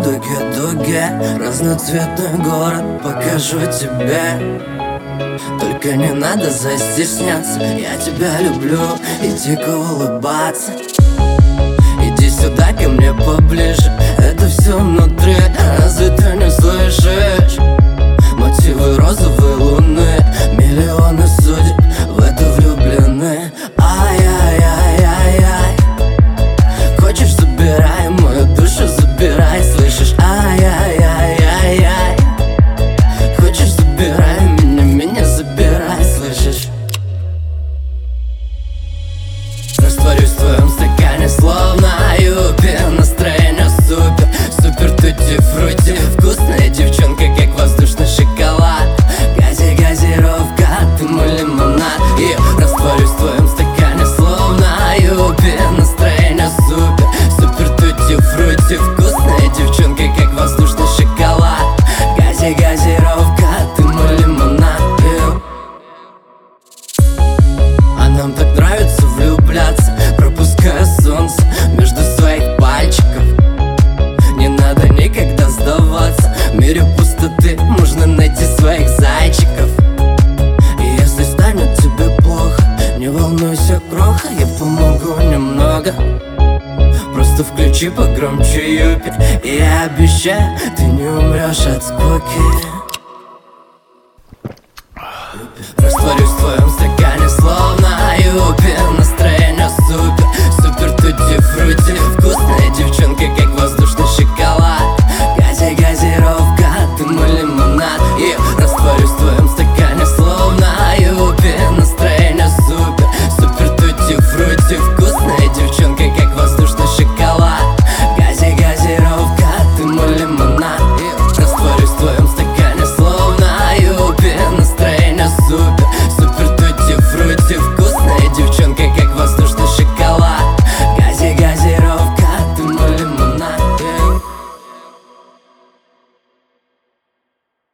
дуге, разноцветный город покажу тебе. Только не надо застесняться, я тебя люблю и дико улыбаться. Иди сюда ко мне поближе, это все внутри, разве ты не слышишь? Мотивы розовой луны, миллионы судеб в это влюблены. Ай-яй-яй-яй-яй, хочешь, забирай мою душу, забирай, слышишь? Ай-яй-яй-яй-яй, хочешь, забирай меня забирай, слышишь? Растворюсь в твоем стакане, словно юпи. Настроение супер, супер тути-фрути. Вкусная девчонка, как воздушный шоколад. Газировка, ты мой лимонад. И растворюсь в твоем стакане, словно юпи. Настроение супер, супер тути-фрути. Вкусная девчонка, как воздушный шоколад. Газировка, ты мой лимонад. А нам так нравится влюбляться, пропуская солнце между своих пальчиков. Не надо никогда сдаваться, в мире пустоты можно найти своих зайчиков. И если станет тебе плохо, не волнуйся, кроха, я помогу немного. Просто включи погромче юпи, и я обещаю, ты не умрешь от скуки.